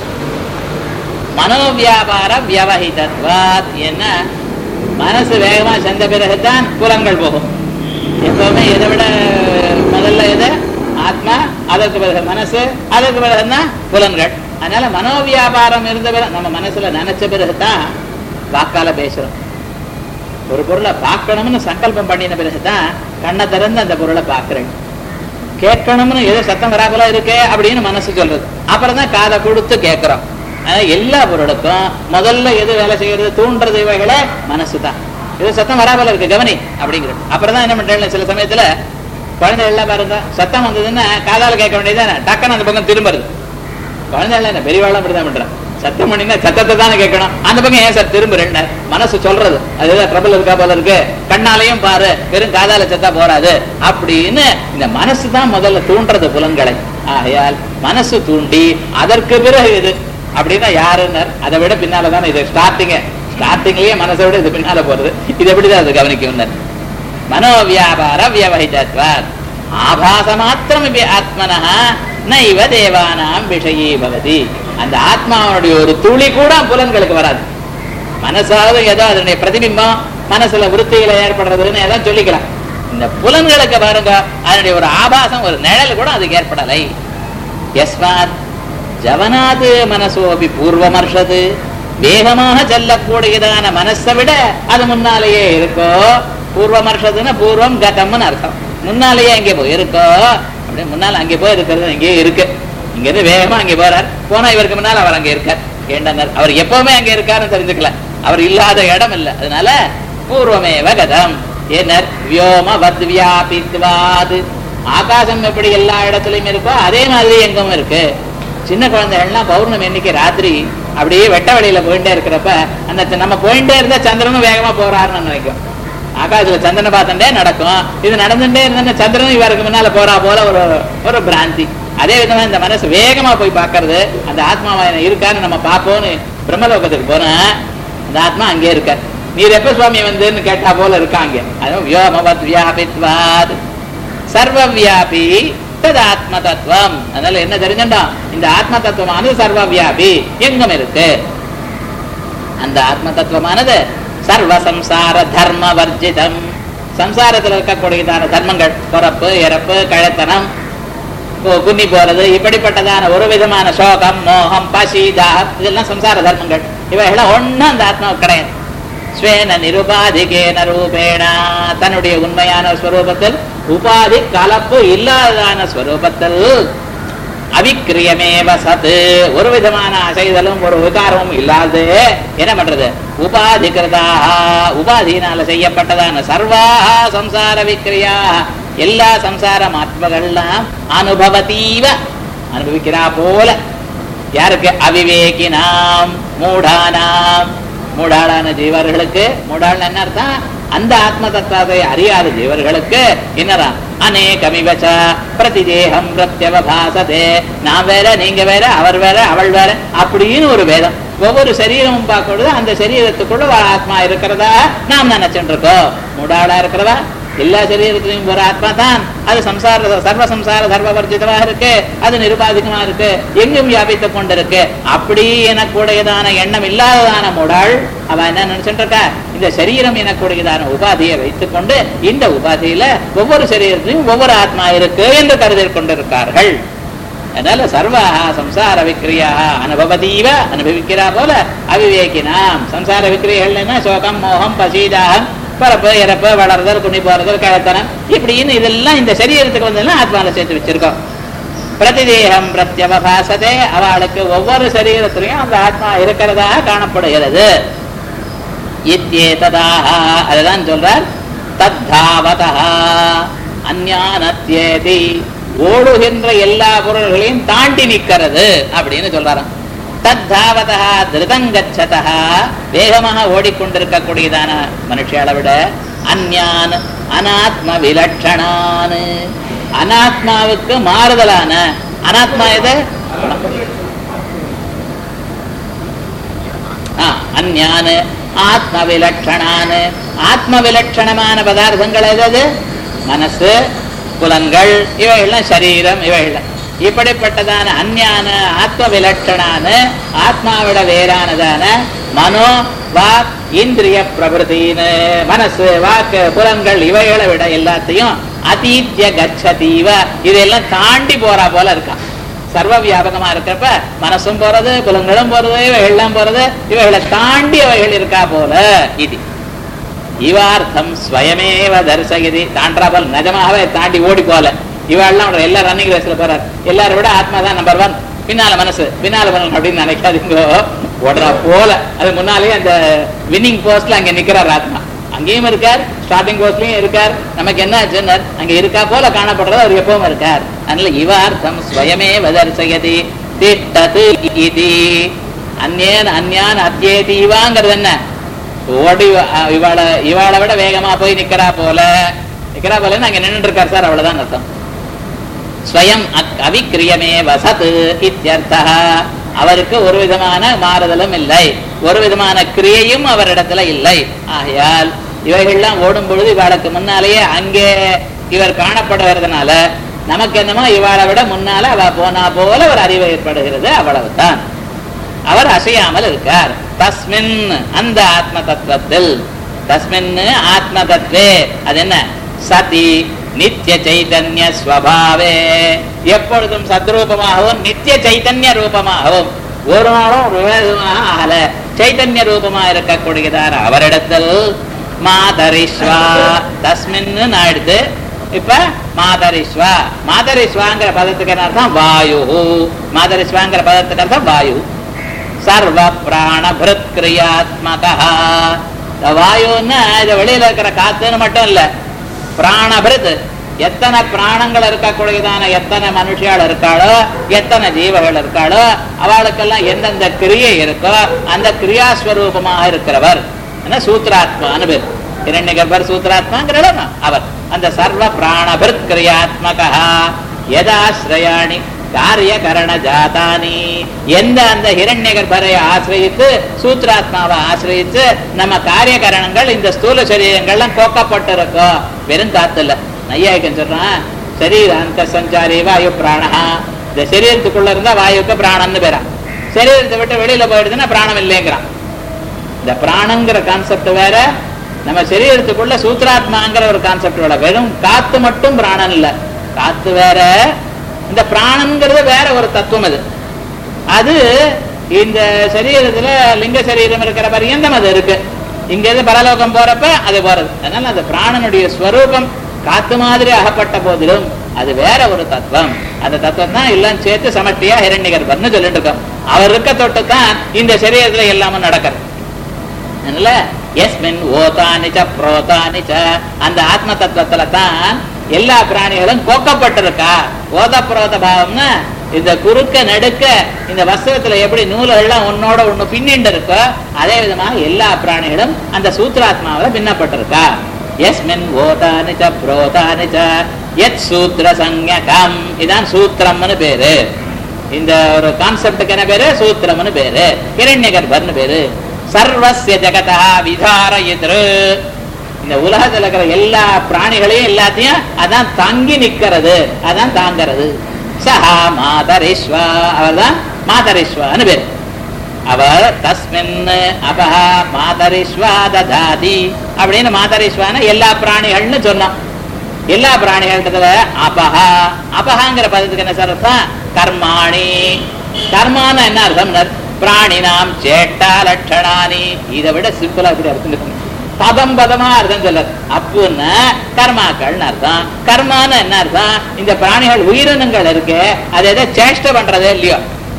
மனோவியாபார வியவஹிதத்வாத். என்ன, மனசு வேகமா சென்ற பிறகுதான் புலன்கள் போகும். எப்பவுமே இதை விட முதல்ல எது, ஆத்மா, அதற்கு பிறகு மனசு, அதற்கு பிறகுதான் புலன்கள். அதனால மனோவியாபாரம் இருந்த பிறகு நம்ம மனசுல நினைச்ச பிறகுதான் வாக்கால பேசுறோம். ஒரு பொருளை பார்க்கணும்னு சங்கல்பம் பண்ணின பிறகுதான் கண்ணை திறந்து அந்த பொருளை பார்க்கிறேன். கேட்கணும்னு ஏதோ சத்தம் வராபல இருக்கே அப்படின்னு மனசு சொல்றது. அப்புறம் தான் காதை கொடுத்து கேட்கிறோம். ஆனா எல்லா பொருளுக்கும் முதல்ல எது வேலை செய்யறது, தூண்டுறது இவைகளை மனசு தான். ஏதோ சத்தம் வராபல இருக்கு கவனி அப்படிங்கிறது. அப்புறம் தான் என்ன பண்றேன், சில சமயத்துல குழந்தைகள் எல்லாம் பாருங்க, சத்தம் வந்ததுன்னா காதால கேட்க வேண்டியதுதானே, டக்குன்னு அந்த பக்கம் திரும்புறது. குழந்தைகள் என்ன பெரியவாளும் அப்படிதான் பண்றான். சத்தம் பண்ணினா சத்தத்தை தானே கேட்கணும், அந்த பக்கம் ஏன் சார் திரும்புறேன் மனசு சொல்றது. அதுதான் ட்ரபிள் இருக்கா போல இருக்கு, கண்ணாலையும் பாரு, வெறும் காதால சத்தா போறாது அப்படின்னு இந்த மனசு தான் முதல்ல தூண்டுறது புலன்களை. ஆகையால் மனசு தூண்டி அதற்கு பிறகு இது அப்படின்னா யாருன்னு அதை விட பின்னாலதான் இது ஸ்டார்டிங்க. ஸ்டார்டிங்லயே மனசை விட இது பின்னால போறது. இது எப்படிதான் அது கவனிக்கும். மனோவியாபார வியவஹிதத்வாத் ஆபாச மாத்திரம் ஆத்மனஹ நைவ தேவானாம் விஷயீ பவதி. அந்த ஆத்மாவுடைய ஒரு துளி கூட புலன்களுக்கு வராது. மனசாவது ஏதோ அதனுடைய பிரதிபிம்பம் மனசுல விருத்திகளை ஏற்படுறதுன்னு ஏதாவது சொல்லிக்கலாம். இந்த புலன்களுக்கு பாருங்க, அதனுடைய ஒரு ஆபாசம், ஒரு நிழல் கூட அதுக்கு ஏற்படலை. யஸ்மாத் ஜவனாது மனசோபி பூர்வமர்ஷது, வேகமாக செல்லக்கூடியதான மனசை விட அது முன்னாலேயே இருக்கோ. பூர்வமர்ஷதுன்னா பூர்வம் கதம்னு அர்த்தம். முன்னாலேயே அங்கே போய் இருக்கோ, அப்படியே முன்னால அங்கே போய் இருக்கிறது அங்கேயே இருக்கு. இங்க இருந்து வேகமா அங்கே போறார், போனா இவருக்கு முன்னால் அவர் அங்க இருக்கார். ஏண்டனர் அவர் எப்பவுமே அங்க இருக்காருன்னு தெரிஞ்சுக்கல, அவர் இல்லாத இடம் இல்லை. அதனால பூர்வமேவ கதம். ஏனர் வியோம வத்வியாபித்வாது, ஆகாசம் எப்படி எல்லா இடத்துலயும் இருக்கோ அதே மாதிரி எங்கும் இருக்கு. சின்ன குழந்தைகள்லாம் பௌர்ணமி இன்னைக்கு ராத்திரி அப்படியே வெட்ட வழியில போயிட்டே இருக்கிறப்ப அந்த நம்ம போயிட்டே இருந்தா சந்திரனும் வேகமா போறாருன்னு நினைக்கும். ஆகாசத்துல சந்திரனை பார்த்துட்டே நடக்கும். இது நடந்துட்டே இருந்தா சந்திரனும் இவருக்கு முன்னால போறா போல ஒரு ஒரு பிராந்தி. அதே விதமா இந்த மனசு வேகமா போய் பார்க்கறது, அந்த ஆத்மாவா இருக்கான்னு நம்ம பார்ப்போம்னு பிரம்மலோகத்துக்கு போனா அந்த ஆத்மா அங்கே இருக்க. நீர் எப்ப சுவாமி வந்துன்னு கேட்டா போல இருக்காங்க. அதுவும் வியோமவத் வியாபித்வாத் சர்வ வியாபி தத் ஆத்ம தத்துவம். அதனால என்ன தெரிஞ்சுட்டோம், இந்த ஆத்ம தத்துவமானது சர்வ வியாபி, எங்கும் இருக்கு. அந்த ஆத்ம தத்துவமானது சர்வ சம்சார தர்ம வர்ஜிதம். சம்சாரத்தில் இருக்கக்கூடியதான தர்மங்கள், பிறப்பு இறப்பு கழத்தனம் குன்னி போறது, இப்படிப்பட்டதான ஒரு விதமான சோகம் மோகம் பசி தாகம், இதெல்லாம் சம்சார தர்மங்கள். இவைகளாம் ஒன்னும் அந்த ஆத்மாவுக்கு கிடையாது. ஸ்வேன நிருபாதிகேன ரூபேணா, தன்னுடைய உண்மையான ஸ்வரூபத்தில் உபாதி கலப்பு இல்லாததான ஸ்வரூபத்தில் அவிக்கிரியமேவ சத்து, ஒரு விதமான அசைதலும் ஒரு விகாரமும் இல்லாது என்ன பண்றது, உபாதிகிருதா உபாதியினால செய்யப்பட்டதான சர்வாக சம்சார விக்கிரியா, எல்லா சம்சார ஆத்மகள்லாம் அனுபவத்தீவ அனுபவிக்கிறா போல. யாருக்கு, அவிவேகினாம் மூடானாம், மூடாளான ஜீவர்களுக்கு. மூடாள் என்ன அர்த்தம், அந்த ஆத்ம தத்துவத்தை அறியாத ஜீவர்களுக்கு என்னதான் அநேகமிவச்ச பிரதிதேகம் பிரத்யவபாசதே, நான் வேற நீங்க வேற அவர் வேற அவள் வேற அப்படின்னு ஒரு வேதம். ஒவ்வொரு சரீரமும் பார்க்கறது அந்த சரீரத்துக்குள்ள ஒரு ஆத்மா இருக்கிறதா நாம் நினைச்சுட்டு இருக்கோம். மூடாளா இருக்கிறதா எல்லா சரீரத்திலையும் ஒரு ஆத்மா தான். அது சம்சார சர்வ சம்சார சர்வவர்ஜிதமா இருக்கு, அது நிருபாதிகமா இருக்கு, எங்கும் வியாபித்துக் கொண்டிருக்கு. அப்படி எனக்குடையதான எண்ணம் இல்லாததான மூடாள் அவ என்ன நினைச்சுட்டு இருக்கா, இந்த சரீரம் எனக்குடையதான உபாதியை வைத்துக் கொண்டு இந்த உபாதியில ஒவ்வொரு சரீரத்திலையும் ஒவ்வொரு ஆத்மா இருக்கு என்று கருதி கொண்டிருக்கார்கள். அதனால சர்வாக சம்சார விக்கிரியா அனுபவதீவ அனுபவிக்கிறா போல அவிவேகினாம். சம்சார விக்கிரியர்கள்னா சோகம் மோகம் பசீதாகம் பரப்பு இறப்பு வளர்தல் குனி போறதல் கழத்தனம் இப்படின்னு இதெல்லாம் இந்த சரீரத்துக்கு வந்ததுன்னா ஆத்மாவில சேர்த்து வச்சிருக்கோம். பிரதிதேகம் பிரத்யவபாசதே, அவளுக்கு ஒவ்வொரு சரீரத்திலையும் அந்த ஆத்மா இருக்கிறதா காணப்படுகிறது. இத்யேததாக அதுதான் சொல்றார். தத்தாவதா அஞ்ஞானத்யேதி, ஓடுகின்ற எல்லா பொருள்களையும் தாண்டி நிற்கிறது அப்படின்னு சொல்றாராம். தத்தாவதா திருதங்கச்சதா, வேகமாக ஓடிக்கொண்டிருக்கக்கூடியதான மனுஷியாளை விட அஞ்ஞான் அனாத்ம விலட்சணான், அனாத்மாவுக்கு மாறுதலான அனாத்மா எது, அஞ்ஞான் ஆத்ம விலட்சணான், ஆத்ம விலட்சணமான பதார்த்தங்கள் எது, மனசு புலன்கள் இவைகள்லாம் சரீரம் இவைகள். இப்படிப்பட்டதான அஞ்ஞான ஆத்ம விலட்சணான ஆத்மாவிட வேறானதான மனோ வாக் இந்திரிய பிரபுத்தின்னு, மனசு வாக்கு புலன்கள் இவைகளை விட எல்லாத்தையும் அதீத்ய கச்சதீவ, இதெல்லாம் தாண்டி போறா போல இருக்கான். சர்வ வியாபகமா இருக்கிறப்ப மனசும் போறது புலன்களும் போறது இவைகள்லாம் போறது, இவைகளை தாண்டி அவைகள் இருக்கா போல. இது இவார்த்தம் ஸ்வயமேவ தரிசயதி தாண்டாபல் நிஜமாகவே தாண்டி ஓடி போல. இவாள்லாம் எல்லாம் ரன்னிங் ரேஸ்ல போறாரு. எல்லாரும் விட ஆத்மா தான் நம்பர் ஒன், பின்னால மனசு, பின்னால மனசு அப்படின்னு நினைக்காதீங்களோ. ஓடுறா போல அது முன்னாலேயே அந்த வின்னிங் போஸ்ட்ல அங்க நிக்கிறார் ஆத்மா. அங்கேயும் இருக்கார், ஸ்டார்டிங் போஸ்ட்லயும் இருக்கார். நமக்கு என்ன ஆச்சுன்னார், அங்க இருக்கா போல காணப்படுறது அவர் எப்பவும் இருக்கார். அதனால இவார்த்தம் ஸ்வயமேவ தரிசயதி திட்டது இதி. அந்நேன் அந்யான் அத்தியேதி இவாங்கிறது என்ன, ஓடி இவாளை இவாளை விட வேகமா போய் நிக்கிறா போல. நிக்கிறா போல அங்க நின்று இருக்கார் சார், அவ்வளவுதான் அர்த்தம். ஸ்வயம் அவிக்கிரியமே வசத் இத்யர்த்தः. அவருக்கு ஒரு விதமான மாறுதலும் இல்லை, ஒரு விதமான கிரியையும் அவரிடத்துல இல்லை. ஆகையால் இவைகள்லாம் ஓடும் பொழுது இவாளுக்கு முன்னாலேயே அங்கே இவர் காணப்படுகிறதுனால நமக்கு என்னமோ இவாளை விட முன்னால அவ போனா போல ஒரு அறிவு ஏற்படுகிறது, அவ்வளவுதான். அவர் அசையாமல் இருக்கார். தஸ்மின் அந்த ஆத்ம தத்துவத்தில், தஸ்மின் ஆத்ம தத்துவே அது என்ன, சதி நித்திய சைதன்ய ஸ்வபாவே, எப்பொழுதும் சத்ரூபமாகவும் நித்திய சைதன்ய ரூபமாகவும் ஒரு நாளும் விவேகமாக ஆகல சைதன்ய ரூபமா இருக்கக்கூடியதார் அவரிடத்தில் மாதரிஸ்வா தஸ்மின் நாடுது. இப்ப மாதரிஸ்வா, மாதரிஸ்வாங்கிற பதத்துக்கு என்ன அர்த்தம், வாயு. மாதரிஸ்வாங்கிற பதத்துக்கு அர்த்தம் வாயு. சர்வ பிராண பிருத் கிரியாத்மகா. வாயுன்னா இது வெளியில இருக்கிற காத்துன்னு மட்டும் இல்ல, பிராணபிருத் எத்தனை பிராணங்கள் இருக்கக்கூடியதான எத்தனை மனுஷியால் இருக்காளோ, எத்தனை ஜீவர்கள் இருக்காளோ, அவளுக்கெல்லாம் எந்தெந்த கிரியை இருக்கோ அந்த கிரியாஸ்வரூபமாக இருக்கிறவர் சூத்ராத்மான்னு பேர். இரண்ய கர்ப்பர் சூத்ராத்மாங்கிற அவர். அந்த சர்வ பிராணபிருத் கிரியாத்மகா யதாஸ்ரயாணி காரிய கரண ஜாதானி. எந்த அந்த ஹிரண்ய கர்ப்பரை ஆசிரியித்து சூத்ராத்மாவை ஆசிரியித்து நம்ம காரிய கரணங்கள் இந்த ஸ்தூல சரீரங்கள்லாம் கோக்கப்பட்டிருக்கோ. வெறும் காத்து இல்ல. நையாயிக்கன் சொல்றான், சரீர அந்த சஞ்சாரி வாயு பிராணஹா. இந்த சரீரத்துக்குள்ள இருந்தா வாயுக்கு பிராணம்னு பேரா, சரீரத்தை விட்டு வெளியில போயிடுதுன்னா பிராணம் இல்லைங்கிறான். இந்த பிராணங்கிற கான்செப்ட் வேற, நம்ம சரீரத்துக்குள்ள சூத்ராத்மாங்கிற ஒரு கான்செப்ட் வேற. வெறும் காத்து மட்டும் பிராணம் இல்ல, காத்து வேற, இந்த பிராணங்கிறது வேற ஒரு தத்துவம். அது அது இந்த சரீரத்துல லிங்க சரீரம் இருக்கிற பரியந்தம் அது இருக்கு. இங்க இருந்து பரலோகம் போறப்ப அது போறது. அதனால அந்த பிராணனுடைய ஸ்வரூபம் காத்து மாதிரி அகப்பட்ட போதிலும் அது வேற ஒரு தத்துவம். அந்த தத்துவம் தான் எல்லாம் சேர்த்து சமஷ்டியா ஹிரண்ய கர்ப்பர்னு சொல்லிட்டு இருக்கோம். அவர் இருக்க தொட்டு தான் இந்த சரீரத்துல எல்லாமே நடக்கிறது. அதனால எஸ்மின் ஓதானிச்ச புரோதானிச்ச, அந்த ஆத்ம தத்துவத்துல தான் எல்லா பிராணிகளும் கோக்கப்பட்டிருக்கா. ஓத புரோத பாவம்னா இந்த குறுக்க நடுக்க இந்த வஸ்திரத்துல எப்படி நூல்கள்லாம் ஒன்னோட ஒண்ணு பின்னிண்டு இருக்கோ அதே விதமாக எல்லா பிராணிகளும் அந்த சூத்ராத்மாவில பின்னப்பட்டிருக்கா. எஸ்மின் ஓதானிச்ச புரோதானிச்ச யத் சூத்ர சஞ்ஞகம். இதான் சூத்திரம்னு பேரு. இந்த ஒரு கான்செப்டுக்கு என்ன பேரு, சூத்திரம்னு பேரு, ஹிரண்ய கர்ப்பர்னு பேரு. சர்வஸ்ய ஜகதா விதாரயித்ரு. இந்த உலகத்துல இருக்கிற எல்லா பிராணிகளையும் எல்லாத்தையும் அதான் தாங்கி நிக்கிறது, அதான் தாங்கிறது. சஹா மாதரிஸ்வா, அவர் தான் மாதரிஸ்வான்னு பேர். அவர் தஸ்மின் அபஹா மாதரிஸ்வா ததாதி அப்படின்னு மாதரிஸ்வான எல்லா பிராணிகள்னு சொன்னோம். எல்லா பிராணிகள்ன்றதுல அபஹா, அபஹாங்கிற பதத்துக்கு என்ன சார் அர்த்தம், கர்மாணி. கர்மான என்ன அர்த்தம், பிராணினாம் சேட்டா லட்சணானி. இதை விட சிம்பிளா இப்படி அர்த்தம் பதம் பதமா அர்த்தம் சொல்ல. அப்புன்னா கர்மாக்கள்னு அர்த்தம். கர்மான்னு என்ன அர்த்தம், இந்த பிராணிகள் உயிரினங்கள் இருக்கு அது எதை சேஷ்டை பண்றதே இல்லையோ.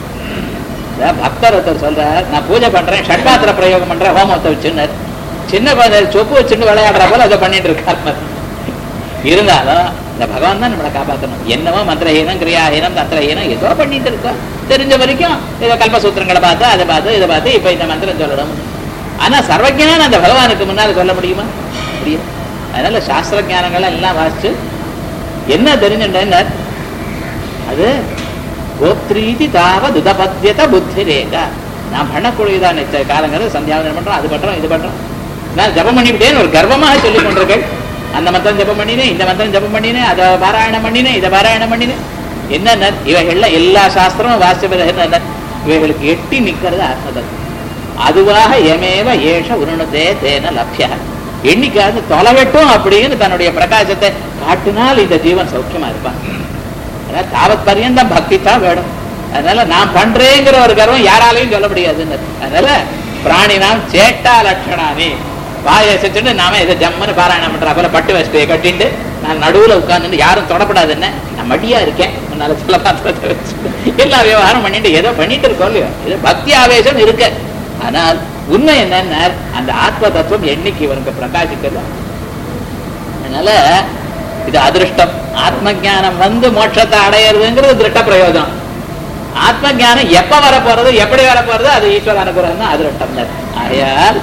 பக்தர் ஒருத்தர் சொல்ற, நான் பூஜை பண்றேன், ஷட்பாத்திர பிரயோகம் பண்றேன், ஹோமத்தை வச்சுன்னு சின்ன குழந்தை சொப்பு வச்சுன்னு விளையாடுற போல அதை பண்ணிட்டு இருக்காரு. இருந்தாலும் இந்த பகவான் தான் நம்மளை காப்பாற்றணும். என்னவோ மந்திரஹீனம் கிரியாஹீனம் தந்திரஹீனம் ஏதோ பண்ணிட்டு இருக்கோம். தெரிஞ்ச வரைக்கும் ஏதோ கல்பசூத்திரங்களை பார்த்து அதை பார்த்து இதை பார்த்து இப்ப இந்த மந்திரம் சொல்லணும். ஆனா சர்வஜான அந்த பகவானுக்கு முன்னால சொல்ல முடியுமா, முடியும். அதனால சாஸ்திர ஜானங்கள் எல்லாம் வாசிச்சு என்ன தெரிஞ்சுட்டேன், அது கோத்ரீதி தாவ துதபத்தியத புத்தி ரேகா. நான் பண்ணக்கூடியதான் காலங்கிறது சந்தியாவதனம் பண்றோம், அது பண்றோம், இது பண்றோம். நான் ஜபம் பண்ணிவிட்டேன்னு ஒரு கர்வமாக சொல்லிக் கொண்டிருக்கேன். அந்த மந்திரம் ஜபம் பண்ணினேன், இந்த மந்திரம் ஜபம் பண்ணினேன், அதை பாராயணம் பண்ணினேன், இதை பாராயணம் பண்ணினேன். என்ன இவைகள்ல எல்லா சாஸ்திரமும் வாசிச்ச பிறகு இவைகளுக்கு எட்டி நிக்கிறது ஆத்மதத்துவம். அதுவாக எமேவ ஏஷ உருணுதே தேன லட்சிய. எண்ணிக்காது தொலைவட்டும் அப்படின்னு தன்னுடைய பிரகாசத்தை காட்டினால் இந்த ஜீவன் சௌக்கியமா இருப்பான். அதாவது தாவத் பரியந்தம் பக்தி தான் வேணும். அதனால நான் பண்றேங்கிற ஒரு கர்வம் யாராலையும் சொல்ல முடியாதுன்னு. அதனால பிராணினாம் சேட்டா லட்சணானே, வாயை வச்சுட்டு நாம இதை ஜம்முன்னு பாராயணம் பண்றா போல பட்டு வசதியை கட்டிட்டு நான் நடுவுல உட்கார்ந்து யாரும் தொடப்படாது என்ன நான் மடியா இருக்கேன் முன்னால சொல்ல பாத்திரத்தை வச்சு எல்லா விவகாரம் பண்ணிட்டு ஏதோ பண்ணிட்டு இருக்கோம் இல்லையோ இது பக்தி ஆவேசம் இருக்கு. ஆனால் உண்மை என்னன்னா அந்த ஆத்ம தத்துவம் என்னைக்கு இவனுக்கு பிரகாசிக்கிறது. அதனால இது அதிருஷ்டம். ஆத்ம ஞானம் வந்து மோட்சத்தை அடையிறதுங்கிறது திருஷ்ட பிரயோஜனம். ஆத்ம ஞானம் எப்ப வர போறது எப்படி வர போறது அது ஈஸ்வர அனுகிரகம் தான் அதிருஷ்டம். ஆகையால்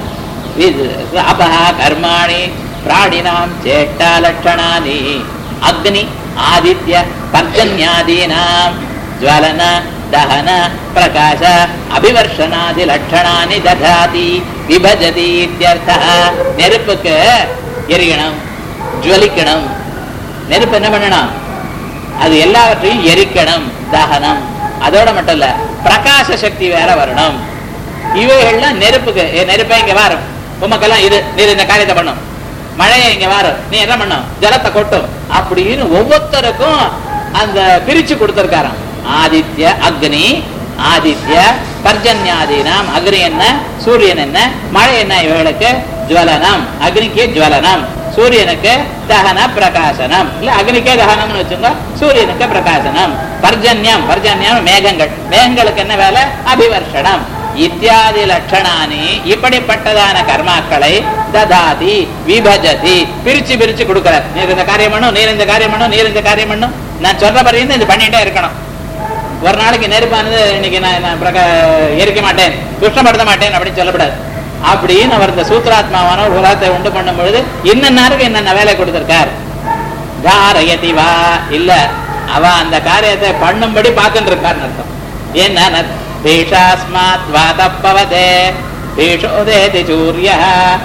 அபஹா கர்மாணி பிராணினாம் சேஷ்டா லட்சணானி அக்னி ஆதித்ய பர்ஜன்யாதீனாம் ஜ்வலன தஹன பிரகாச அபிவர்ஷனாதி லட்சணானி ததாதி விபஜதி இத்யர்த்தः. நெருப்புக்கு எரியணும், ஜுவலிக்கணும். நெருப்பு என்ன பண்ணணும்? அது எல்லாவற்றையும் எரிக்கணும், தகனம். அதோட மட்டும் இல்ல பிரகாச சக்தி வேற வரணும். இவைகள்லாம் நெருப்புக்கு நெருப்பை இங்க வரும், உமக்கெல்லாம் இது நீர் இந்த காரியத்தை பண்ணும், மழையை இங்க வரும், நீ என்ன பண்ணும், ஜலத்தை கொட்டும் அப்படின்னு ஒவ்வொருத்தருக்கும் அந்த பிரிச்சு கொடுத்திருக்காராம். ஆதித்ய அக்னி ஆதித்ய பர்ஜன்யாதீனாம். அக்னி என்ன, சூரியன் என்ன, மழை என்ன, இவர்களுக்கு ஜுவலனம். அக்னிக்கு ஜுவலனம், சூரியனுக்கு தகன பிரகாசனம். இல்ல அக்னிக்கே தகனம்னு வச்சுங்க, சூரியனுக்கு பிரகாசனம். பர்ஜன்யம் பர்ஜன்யம் மேகங்கள், மேகங்களுக்கு என்ன வேலை, அபிவர்ஷனம். இத்தியாதி லட்சணானி இப்படிப்பட்டதான கர்மாக்களை ததாதி விபஜதி பிரிச்சு பிரிச்சு கொடுக்கிறார். நீர் இந்த காரியம் பண்ணும், நீர் இந்த காரியம் பண்ணும், நீர் இந்த காரியம் பண்ணும். நான் சொல்ற பரிந்து இது பண்ணிட்டே இருக்கணும். ஒரு நாளைக்கு நெருப்பானது இன்னைக்கு நான் எரிக்க மாட்டேன், துஷ்டப்படுத்த மாட்டேன் அப்படின்னு சொல்லப்படாது. அப்படின்னு அவர் இந்த சூத்திராத்மாவான உலகத்தை உண்டு பண்ணும் பொழுது இன்னன்னாருக்கு என்னென்ன வேலை கொடுத்திருக்கார். தாரயதி வா இல்ல அவ அந்த காரியத்தை பண்ணும்படி பார்த்துட்டு இருக்காருன்னு அர்த்தம். என்ன பீஷாஸ்மாத் வாதப்பவதே பீஷோதேதி சூரியः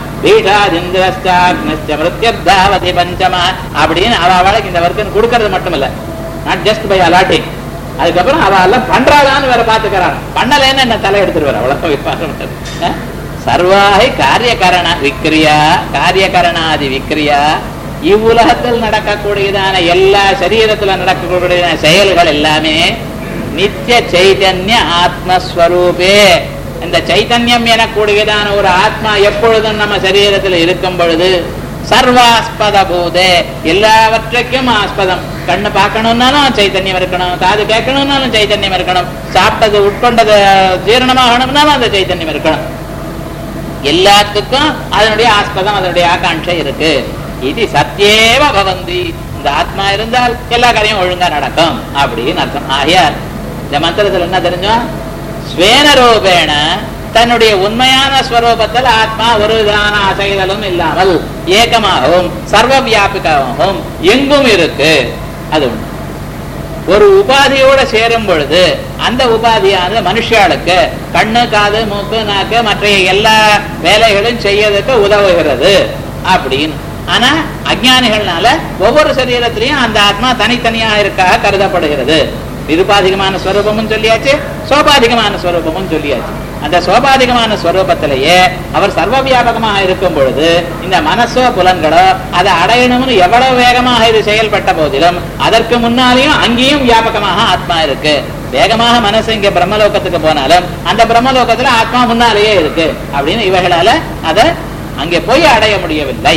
பீஷாதிந்திரஸ்தாக்னஸ்ய மிருத்யர்தாவதி பஞ்சமா அப்படின்னு அவ அவளுக்கு இந்த வர்க்கம் கொடுக்கறது மட்டும் இல்ல, நாட் ஜஸ்ட் பை அலாட்டிங். அதுக்கப்புறம் அவ எல்லாம் பண்றாளான்னு வேற பாத்துக்கிறான். பண்ணலன்னு என்ன தலை எடுத்துருவார். அவ்வளவு சர்வாஹி காரியகரண விக்ரியா காரியகரணாதி விக்ரியா. இவ்வுலகத்தில் நடக்கக்கூடியதான எல்லா சரீரத்துல நடக்கக்கூடியதான செயல்கள் எல்லாமே நித்திய சைதன்ய ஆத்மஸ்வரூபே. இந்த சைத்தன்யம் எனக்கூடியதான ஒரு ஆத்மா எப்பொழுதும் நம்ம சரீரத்தில் இருக்கும் பொழுது சர்வாஸ்பத பூதே எல்லாவற்றுக்கும் ஆஸ்பதம். கண்ணு பார்க்கணும்னாலும் சைத்தன்யம் இருக்கணும், காது கேட்கணும்னாலும் சைத்தன்யம் இருக்கணும், சாப்பிட்டது உட்கொண்டது ஜீரணமாகணும்னாலும் அந்த சைத்தன்யம் இருக்கணும். எல்லாத்துக்கும் அதனுடைய ஆஸ்பதம் அதனுடைய ஆகாட்சை இருக்கு. இது சத்தியேவ பவந்தி. இந்த ஆத்மா இருந்தால் எல்லா காரியம் ஒழுங்கா நடக்கும் அப்படின்னு அர்த்தம். ஆகையால் இந்த மந்திரத்துல என்ன தெரிஞ்சோம், ஸ்வேனரூபேண தன்னுடைய உண்மையான ஸ்வரூபத்தில் ஆத்மா ஒரு விதமான அசைதலும் இல்லாமல் ஏகமாகவும் சர்வ வியாபிகாகவும் எங்கும் இருக்கு. அது ஒண்ணு. ஒரு உபாதியோட சேரும் பொழுது அந்த உபாதியானது மனுஷாளுக்கு கண்ணு காது மூக்கு நாக்கு மற்ற எல்லா வேலைகளும் செய்யறதுக்கு உதவுகிறது அப்படின்னு. ஆனா அஞ்ஞானிகள்னால ஒவ்வொரு சரீரத்திலையும் அந்த ஆத்மா தனித்தனியா இருக்காக கருதப்படுகிறது. நிருபாதிகமான ஸ்வரூபமும் சொல்லியாச்சு, சோபாதிகமான ஸ்வரூபமும் சொல்லியாச்சு. அந்த சோபாதிகமான ஸ்வரூபத்திலேயே அவர் சர்வ வியாபகமாக இருக்கும் பொழுது இந்த மனசோ புலன்களோ அதை அடையணும்னு எவ்வளவு வேகமாக இது செயல்பட்ட போதிலும் அதற்கு முன்னாலேயும் அங்கேயும் வியாபகமாக ஆத்மா இருக்கு. வேகமாக மனசு இங்க பிரம்மலோகத்துக்கு போனாலும் அந்த பிரம்மலோகத்துல ஆத்மா முன்னாலேயே இருக்கு அப்படின்னு இவைகளால அதை அங்கே போய் அடைய முடியவில்லை.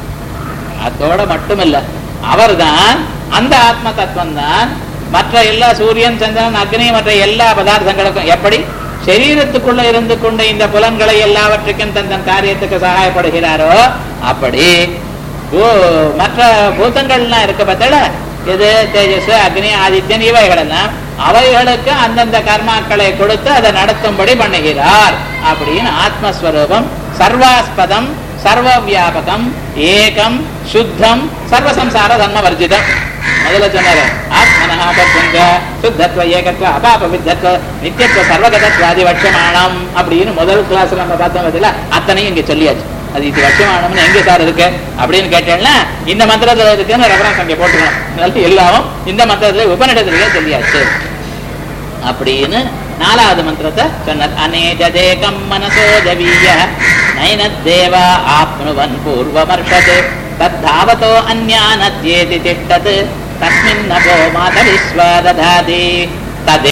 அதோட மட்டுமில்ல, அவர்தான் அந்த ஆத்ம தத்துவம் தான் மற்ற எல்லா சூரியன் சந்திரன் அக்னி மற்ற எல்லா பதார்த்தங்களுக்கும் எப்படி சரீரத்துக்குள்ள இருந்து கொண்ட இந்த புலன்களை எல்லாவற்றுக்கும் தன் தன் காரியத்துக்கு சகாயப்படுகிறாரோ அப்படி மற்ற பூதங்கள்லாம் இருக்க பார்த்தல, இது தேஜஸ் அக்னி ஆதித்யன் இவைகள் எல்லாம் அவைகளுக்கு அந்தந்த கர்மாக்களை கொடுத்து அதை நடத்தும்படி பண்ணுகிறார் அப்படின்னு ஆத்மஸ்வரூபம் சர்வாஸ்பதம் சர்வ வியாபகம் ஏகம் சுத்தம் சர்வசம்சார தர்ம வர்ஜிதம். முதல்ல சொன்னாரு ஆத்மனஹாபத்வங்க சுத்தத்வ ஏகத்வ அபாப வித்தத்வ நித்தியத்வ சர்வகதத்வாதி வட்சமானம் அப்படின்னு முதல் கிளாஸ்ல நம்ம பார்த்தோம் பதில அத்தனையும் இங்க சொல்லியாச்சு. அது இது வட்சமானம்னு எங்க சார் இருக்கு அப்படின்னு கேட்டேன்னா இந்த மந்திரத்துல இருக்குன்னு ரெஃபரன்ஸ் அங்கே போட்டுக்கணும். எல்லாரும் இந்த மந்திரத்துல உபநிடத்திலேயே சொல்லியாச்சு அப்படின்னு நாலாவது மந்திரத்தை சொன்னார். அநேஜதேகம் மனசோ ஜவீய நைனத்தேவா ஆப்னுவன் பூர்வமர்ஷத் தத்தாவதோ அன்யானத்யேதி திஷ்டத் தஸ்மின் நபோ மாத விஸ்வ ததாதி.